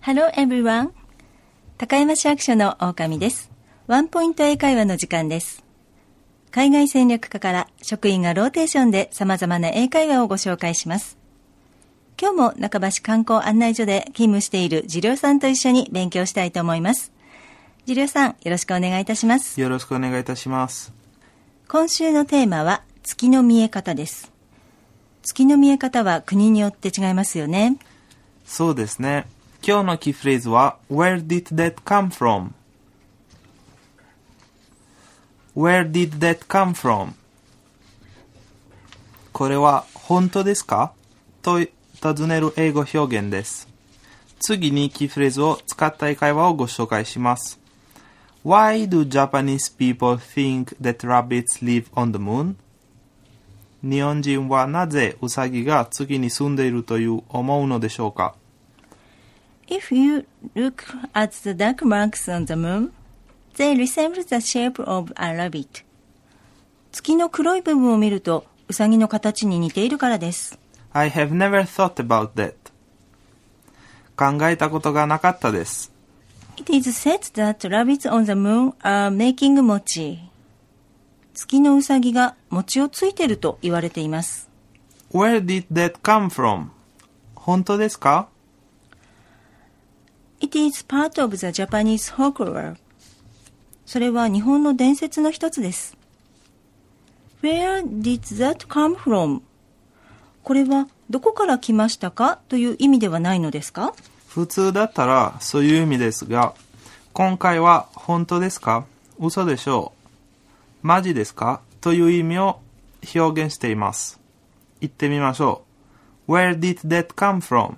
Hello everyone. 高山市役所の狼です。ワンポイント英会話の時間です。海外戦略課から職員がローテーションで様々な英会話をご紹介します。今日も中橋観光案内所で勤務している次郎さんと一緒に勉強したいと思います。次郎さん、よろしくお願いいたします。 よろしくお願いいたします。 今週のテーマは月の見え方です。月の見え方は国によって違いますよね。 そうですね。今日のキーフレーズは Where did that come from? Where did that come from? これは本当ですかと尋ねる英語表現です。次にキーフレーズを使った英会話をご紹介します。Why do Japanese people think that rabbits live on the moon? 日本人はなぜウサギが月に住んでいると思うのでしょうか？ If you look at the dark marks on the moon, they resemble the shape of a rabbit. 月の黒い部分を見るとウサギの形に似ているからです。 I have never thought about that. 考えたことがなかったです。 It is said that rabbits on the moon are making mochi. 月のウサギが餅をついていると言われています。 Where did that come from? 本当ですか？ It is part of the Japanese folklore. それは日本の伝説の一つです。Where did that come from? これはどこから来ましたかという意味ではないのですか？ 普通だったらそういう意味ですが、今回は本当ですか？嘘でしょう？マジですか？という意味を表現しています。言ってみましょう。Where did that come from?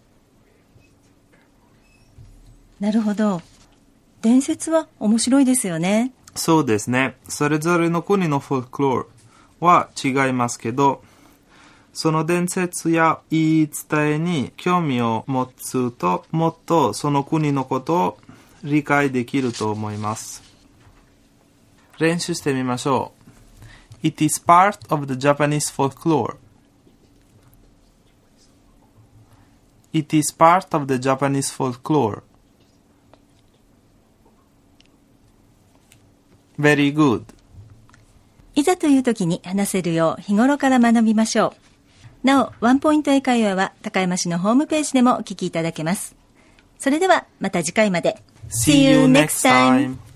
なるほど。伝説は面白いですよね。 そうですね。それぞれの国のフォルクロールは違いますけど、その伝説や言い伝えに興味を持つと、もっとその国のことを理解できると思います。練習してみましょう。It is part of the Japanese folklore. It is part of the Japanese folklore. Very good. いざという時に話せるよう日頃から学びましょう。なお、ワンポイント英会話は高山市のホームページでもお聞きいただけます。それではまた次回まで。 See you next time.